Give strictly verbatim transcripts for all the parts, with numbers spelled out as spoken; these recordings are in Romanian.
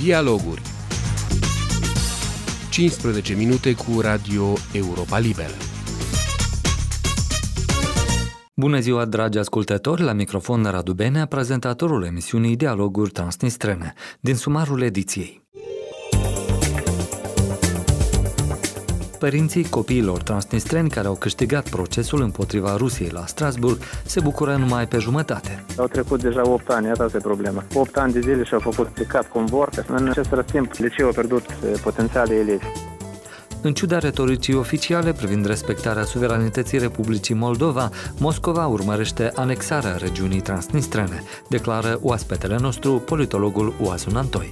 Dialoguri. cincisprezece minute cu Radio Europa Liberă. Bună ziua, dragi ascultători, la microfon Radu Benea, prezentatorul emisiunii Dialoguri Transnistrene, din sumarul ediției. Părinții copiilor transnistreni care au câștigat procesul împotriva Rusiei la Strasbourg se bucură numai pe jumătate. Au trecut deja opt ani, asta e problema. opt ani de zile și-au făcut plicat convor. În acest timp, liceul a pierdut potențiale elevi. În ciuda retoricii oficiale privind respectarea suveranității Republicii Moldova, Moscova urmărește anexarea regiunii transnistrene, declară oaspetele nostru, politologul Oazu Nantoi.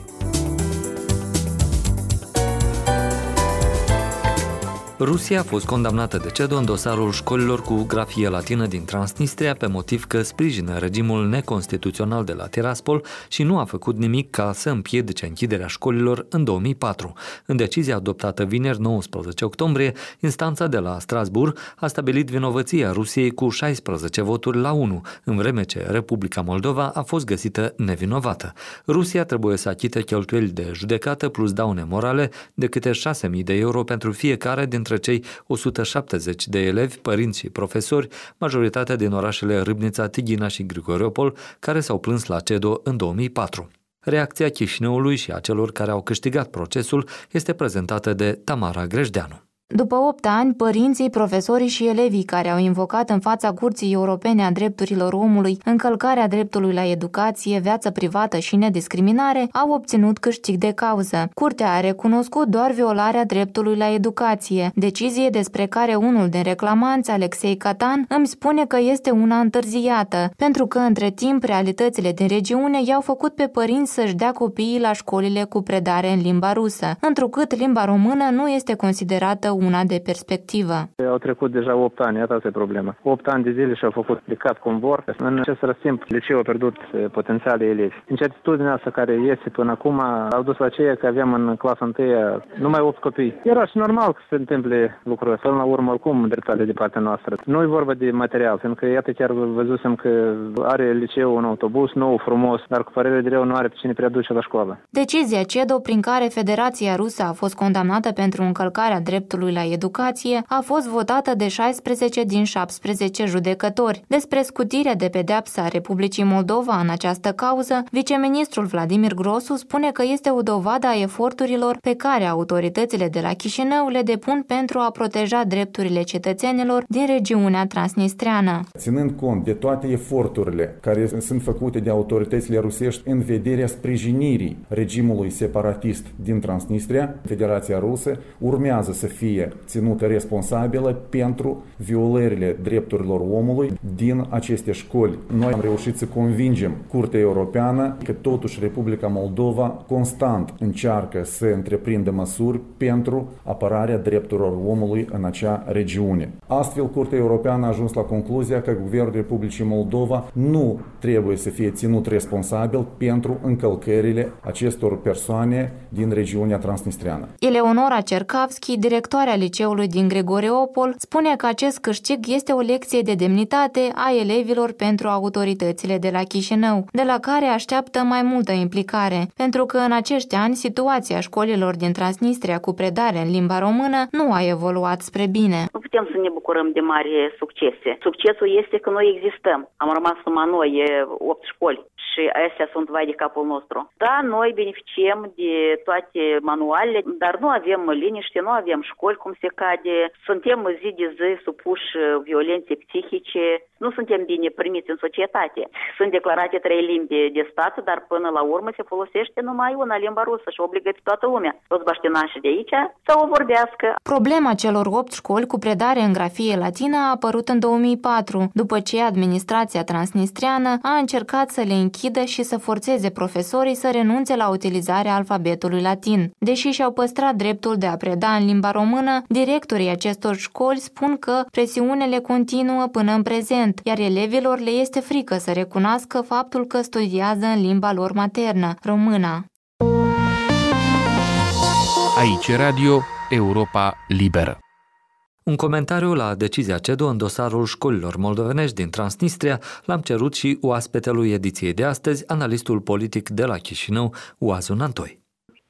Rusia a fost condamnată de CEDO în dosarul școlilor cu grafie latină din Transnistria pe motiv că sprijină regimul neconstituțional de la Tiraspol și nu a făcut nimic ca să împiedice închiderea școlilor în două mii patru. În decizia adoptată vineri nouăsprezece octombrie, instanța de la Strasbourg a stabilit vinovăția Rusiei cu șaisprezece voturi la unu, în vreme ce Republica Moldova a fost găsită nevinovată. Rusia trebuie să achite cheltuieli de judecată plus daune morale de câte șase mii de euro pentru fiecare din între cei o sută șaptezeci de elevi, părinți și profesori, majoritatea din orașele Râbnița, Tighina și Grigoriopol, care s-au plâns la CEDO în două mii patru. Reacția Chișinăului și a celor care au câștigat procesul este prezentată de Tamara Grejdeanu. După opt ani, părinții, profesorii și elevii care au invocat în fața Curții Europene a Drepturilor Omului încălcarea dreptului la educație, viață privată și nediscriminare au obținut câștig de cauză. Curtea a recunoscut doar violarea dreptului la educație, decizie despre care unul din reclamanți, Alexei Catan, îmi spune că este una întârziată, pentru că între timp realitățile din regiune i-au făcut pe părinți să-și dea copiii la școlile cu predare în limba rusă, întrucât limba română nu este considerată una de perspectivă. Au trecut deja opt ani, asta e problema. opt ani de zile și-au făcut plicat convor. În acest timp, liceul a pierdut potențiale elevi. Incertitudinea asta care este până acum au dus la aceea că aveam în clasa întâia numai opt copii. Era și normal că se întâmple lucrul ăsta. Până la urmă, oricum, dreptatea de partea noastră. Nu e vorba de material, pentru că iată chiar văzusem că are liceul un autobuz nou, frumos, dar cu părere de rău nu are pe cine preaduce la școală. Decizia CEDO, prin care Federația Rusă a fost condamnată pentru încălcarea dreptului la educație, a fost votată de șaisprezece din șaptesprezece judecători. Despre scutirea de pedeapsă a Republicii Moldova în această cauză, viceministrul Vladimir Grosu spune că este o dovadă a eforturilor pe care autoritățile de la Chișinău le depun pentru a proteja drepturile cetățenilor din regiunea transnistreană. Ținând cont de toate eforturile care sunt făcute de autoritățile rusești în vederea sprijinirii regimului separatist din Transnistria, Federația Rusă urmează să fie ținută responsabilă pentru violările drepturilor omului din aceste școli. Noi am reușit să convingem Curtea Europeană că totuși Republica Moldova constant încearcă să întreprindă măsuri pentru apărarea drepturilor omului în acea regiune. Astfel, Curtea Europeană a ajuns la concluzia că Guvernul Republicii Moldova nu trebuie să fie ținut responsabil pentru încălcările acestor persoane din regiunea transnistreană. Eleonora Cercavski, directoarea liceului din Grigoriopol, spune că acest câștig este o lecție de demnitate a elevilor pentru autoritățile de la Chișinău, de la care așteaptă mai multă implicare, pentru că în acești ani situația școlilor din Transnistria cu predare în limba română nu a evoluat spre bine. Nu putem să ne bucurăm de mari succese. Succesul este că noi existăm. Am rămas numai noi, opt școli. Și astea sunt vai de capul nostru. Da, noi beneficiem de toate manualele, dar nu avem liniște, nu avem școli cum se cade, suntem zi de zi supuși violențe psihice, nu suntem bine primiți în societate. Sunt declarate trei limbi de stat, dar până la urmă se folosește numai una, limba rusă, și obligă pe toată lumea, toți baștinașii de aici, să o vorbească. Problema celor opt școli cu predare în grafie latină a apărut în două mii patru, după ce administrația transnistreană a încercat să le închidă și să forțeze profesorii să renunțe la utilizarea alfabetului latin. Deși și-au păstrat dreptul de a preda în limba română, directorii acestor școli spun că presiunile continuă până în prezent, iar elevilor le este frică să recunoască faptul că studiază în limba lor maternă, româna. Aici Radio Europa Liberă. Un comentariu la decizia CEDO în dosarul școlilor moldovenești din Transnistria l-am cerut și oaspetelui ediției de astăzi, analistul politic de la Chișinău, Oazu Nantoi.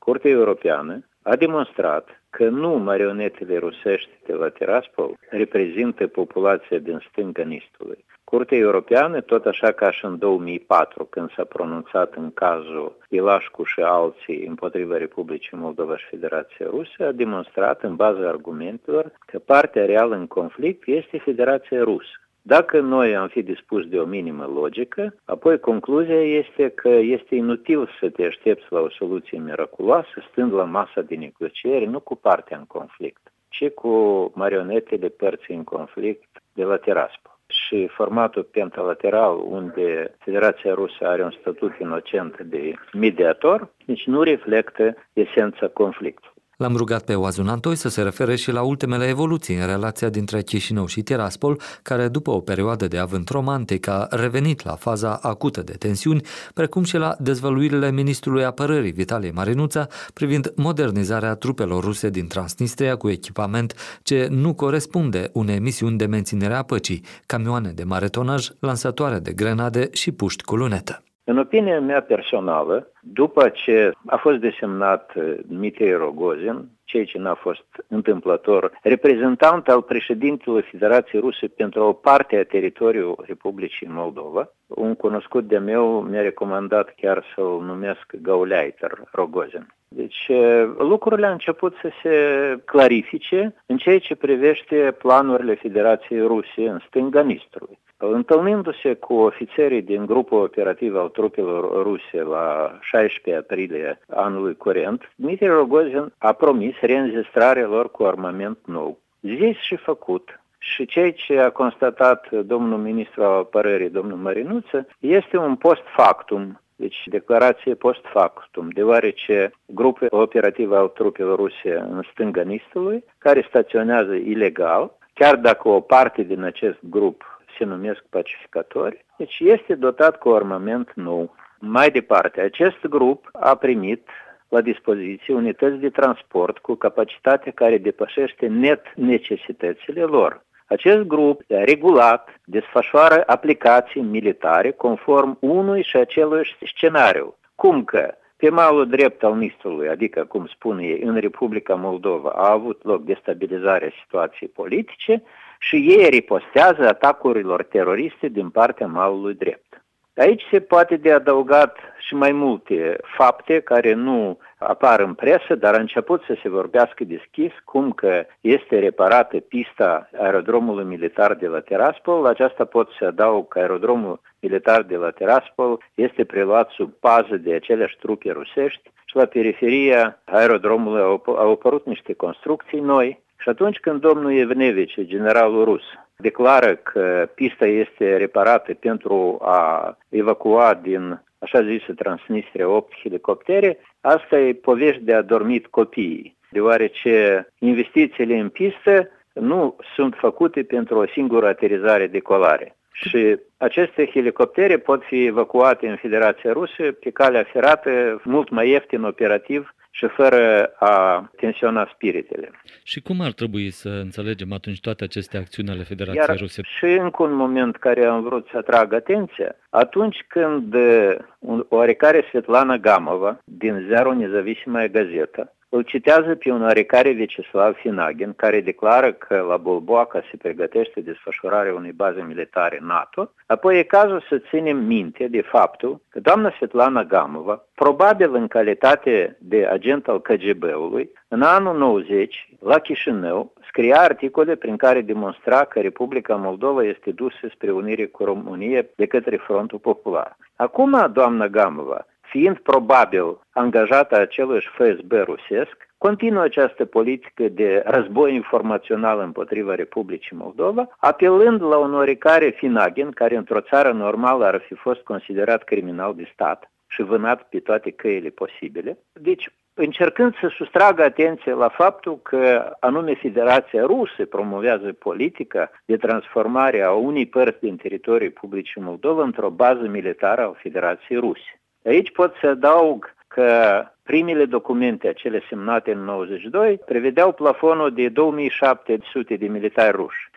Curtea Europeană a demonstrat că nu marionetele rusești de la Tiraspol reprezintă populația din stânga Nistului. Curtea Europeană, tot așa ca și în două mii patru, când s-a pronunțat în cazul Ilașcu și alții împotriva Republicii Moldova și Federația Rusă, a demonstrat în baza argumentelor că partea reală în conflict este Federația Rusă. Dacă noi am fi dispus de o minimă logică, apoi concluzia este că este inutil să te aștepți la o soluție miraculoasă stând la masa de negocieri, nu cu partea în conflict, ci cu marionetele părții în conflict de la Tiraspol. Și formatul pentalateral, unde Federația Rusă are un statut inocent de mediator, deci nu reflectă esența conflictului. L-am rugat pe Oazun Antoi să se refere și la ultimele evoluții în relația dintre Chișinău și Tiraspol, care după o perioadă de avânt romantic a revenit la faza acută de tensiuni, precum și la dezvăluirile ministrului apărării Vitalie Marinuța privind modernizarea trupelor ruse din Transnistria cu echipament ce nu corespunde unei misiuni de menținere a păcii, camioane de mare tonaj, lansatoare de grenade și puști cu lunetă. În opinia mea personală, după ce a fost desemnat Dmitri Rogozin, ceea ce n-a fost întâmplător, reprezentant al președintelui Federației Ruse pentru o parte a teritoriului Republicii Moldova, un cunoscut de meu mi-a recomandat chiar să-l numesc Gauleiter Rogozin. Deci lucrurile au început să se clarifice în ceea ce privește planurile Federației Ruse în stânga Nistrului. Întâlnindu-se cu ofițerii din grupul operativ al trupelor ruse la șaisprezece aprilie anului curent, Dmitri Rogozin a promis reînzestrarea lor cu armament nou. Zis și făcut. Și ceea ce a constatat domnul ministru al apărării, domnul Marinuță, este un post factum, deci declarație post factum, deoarece grupul operativ al trupelor ruse în stânga Nistului, care staționează ilegal, chiar dacă o parte din acest grup se numesc pacificatori, deci este dotat cu armament nou. Mai departe, acest grup a primit la dispoziție unități de transport cu capacitate care depășește net necesitățile lor. Acest grup regulat desfășoară aplicații militare conform unui și acelui scenariu, cum că pe malul drept al Nistrului, adică, cum spun ei, în Republica Moldova a avut loc destabilizarea situației politice și ei ripostează atacurilor teroriste din partea malului drept. Aici se poate de adăugat și mai multe fapte care nu apar în presă, dar a început să se vorbească deschis, cum că este reparată pista aerodromului militar de la Tiraspol. La aceasta pot să adaug că aerodromul militar de la Tiraspol este preluat sub pază de aceleași trupe rusești și la periferia aerodromului au apărut niște construcții noi. Și atunci când domnul Evnevici, generalul rus, declară că pista este reparată pentru a evacua din așa zisă Transnistria opt helicoptere, asta e povești de adormit copiii, deoarece investițiile în pistă nu sunt făcute pentru o singură aterizare-decolare. Și aceste helicoptere pot fi evacuate în Federația Rusă pe calea ferată, mult mai ieftin operativ și fără a tensiona spiritele. Și cum ar trebui să înțelegem atunci toate aceste acțiuni ale Federației Ruse? Și încă un moment care am vrut să atrag atenția, atunci când oarecare Svetlana Gamova din ziarul Nezavisimaya Gazeta îl citează pe un oarecare Vyacheslav Finagin, care declară că la Bolboaca se pregătește desfășurarea unei baze militare NATO, apoi e cazul să ținem minte de faptul că doamna Svetlana Gamova, probabil în calitate de agent al K G B-ului, în anul nouăzeci, la Chișinău, scria articole prin care demonstra că Republica Moldova este dusă spre unire cu România de către Frontul Popular. Acum, doamna Gamova, fiind probabil angajată aceluiași F S B rusesc, continuă această politică de război informațional împotriva Republicii Moldova, apelând la un oarecare Finagin, care într-o țară normală ar fi fost considerat criminal de stat și vânat pe toate căile posibile. Deci, încercând să sustragă atenție la faptul că anume Federația Rusă promovează politica de transformare a unei părți din teritoriul Republicii Moldova într-o bază militară a Federației Ruse. Aici pot să adaug că primele documente, acele semnate în nouăzeci și doi, prevedeau plafonul de două mii șapte sute de militari ruși.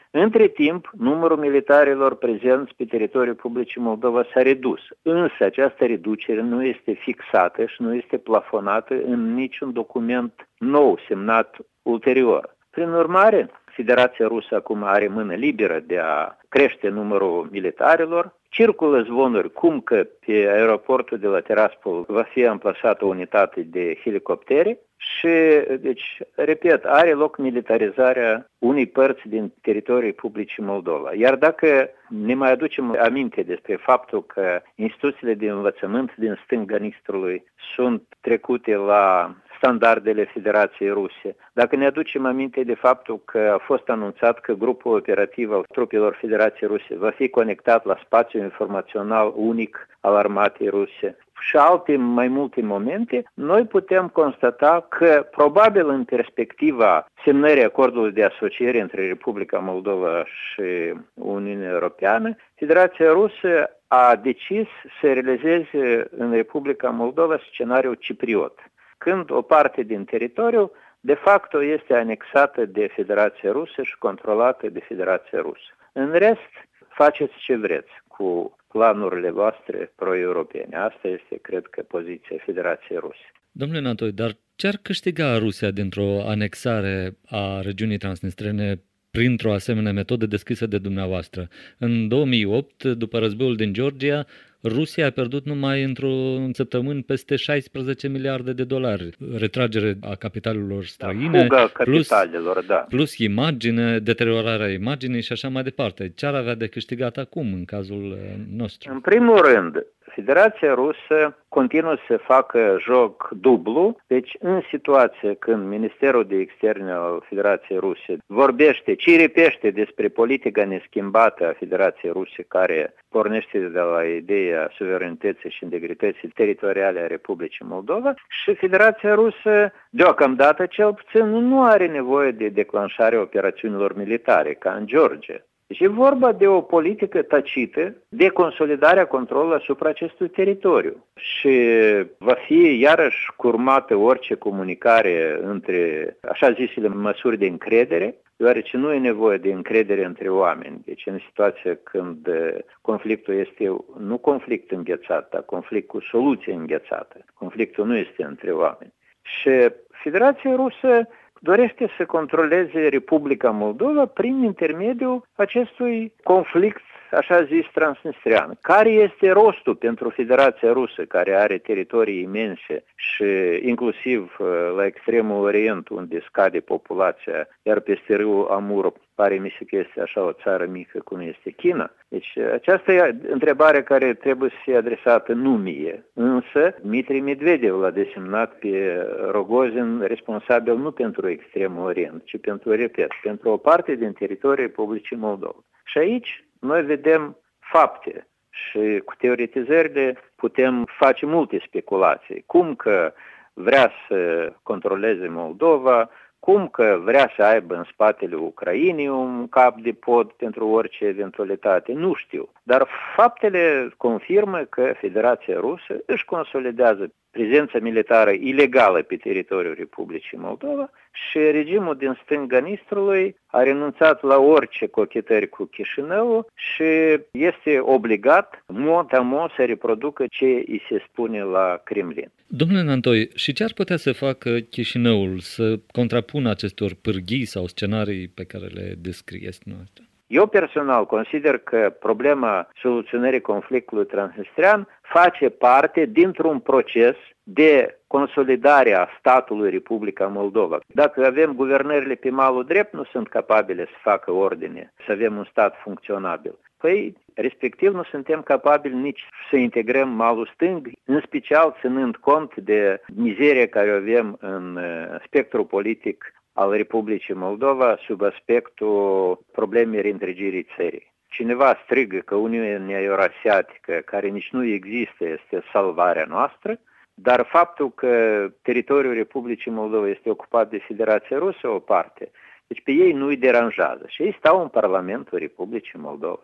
Între timp, numărul militarilor prezenți pe teritoriul Republicii Moldova s-a redus, însă această reducere nu este fixată și nu este plafonată în niciun document nou semnat ulterior. Prin urmare, Federația Rusă acum are mână liberă de a crește numărul militarilor. Circulă zvonuri cum că pe aeroportul de la Tiraspol va fi amplasată o unitate de helicoptere și, deci, repet, are loc militarizarea unei părți din teritoriul Republicii Moldova. Iar dacă ne mai aducem aminte despre faptul că instituțiile de învățământ din stânga Nistrului sunt trecute la standardele Federației Ruse, dacă ne aducem aminte de faptul că a fost anunțat că grupul operativ al trupelor Federației Ruse va fi conectat la spațiul informațional unic al armatei ruse și alte mai multe momente, noi putem constata că probabil în perspectiva semnării acordului de asociere între Republica Moldova și Uniunea Europeană, Federația Rusă a decis să realizeze în Republica Moldova scenariul cipriot, când o parte din teritoriu de facto este anexată de Federația Rusă și controlată de Federația Rusă. În rest, faceți ce vreți cu planurile voastre pro-europene. Asta este, cred că, poziția Federației Ruse. Domnule Natoi, dar ce ar câștiga Rusia dintr-o anexare a regiunii transnistrene printr-o asemenea metodă descrisă de dumneavoastră? În două mii opt, după războiul din Georgia, Rusia a pierdut numai într-o săptămână peste șaisprezece miliarde de dolari. Retragere a capitalelor străine, da, fuga capitalelor, plus, da. plus imagine, deteriorarea imaginii și așa mai departe. Ce ar avea de câștigat acum în cazul nostru? În primul rând, Federația Rusă continuă să facă joc dublu, deci în situație când Ministerul de Externe al Federației Ruse vorbește, ciripește despre politica neschimbată a Federației Ruse, care pornește de la ideea suveranității și integrității teritoriale a Republicii Moldova, și Federația Rusă, deocamdată cel puțin, nu are nevoie de declanșarea operațiunilor militare, ca în Georgia. Deci e vorba de o politică tacită de consolidarea controlului asupra acestui teritoriu și va fi iarăși curmată orice comunicare între așa zisele măsuri de încredere, deoarece nu e nevoie de încredere între oameni. Deci în situația când conflictul este nu conflict înghețat, dar conflict cu soluție înghețată. Conflictul nu este între oameni. Și Federația Rusă dorește să controleze Republica Moldova prin intermediul acestui conflict, așa zis, transnistrian. Care este rostul pentru Federația Rusă, care are teritorii imense și inclusiv la extremul orient, unde scade populația, iar peste râul Amur pare mi se că este așa o țară mică cum este China. Deci aceasta e întrebarea care trebuie să fie adresată nu mie. Însă Dmitri Medvedev l-a desemnat pe Rogozin responsabil nu pentru extremul orient, ci pentru, repet, pentru o parte din teritoriul Republicii Moldova. Și aici noi vedem fapte și cu teoretizările putem face multe speculații. Cum că vrea să controleze Moldova, cum că vrea să aibă în spatele Ucrainei un cap de pod pentru orice eventualitate, nu știu. Dar faptele confirmă că Federația Rusă își consolidează prezența militară ilegală pe teritoriul Republicii Moldova și regimul din stânga Nistrului a renunțat la orice cochetări cu Chișinăul și este obligat mot-a-mot să reproducă ce îi se spune la Kremlin. Domnule Natoi, și ce ar putea să facă Chișinăul să contrapună acestor pârghii sau scenarii pe care le descrieți noastră? Eu personal consider că problema soluționării conflictului transnistrian face parte dintr-un proces de consolidare a statului Republica Moldova. Dacă avem guvernările pe malul drept, nu sunt capabile să facă ordine, să avem un stat funcționabil. Păi, respectiv, nu suntem capabili nici să integrăm malul stâng, în special ținând cont de mizeria care o avem în spectrul politic al Republicii Moldova sub aspectul problemei reîntregirii țării. Cineva strigă că Uniunea Eurasiatică, care nici nu există, este salvarea noastră, dar faptul că teritoriul Republicii Moldova este ocupat de Federația Rusă, o parte, deci pe ei nu îi deranjează și ei stau în Parlamentul Republicii Moldova.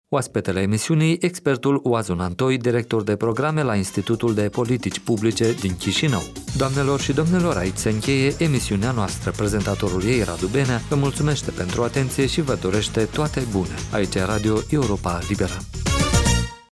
Oaspetele emisiunii, expertul Oazun Antoi, director de programe la Institutul de Politici Publice din Chișinău. Doamnelor și domnilor, aici se încheie emisiunea noastră. Prezentatorul ei, Radu Benea, vă mulțumește pentru atenție și vă dorește toate bune. Aici e Radio Europa Liberă.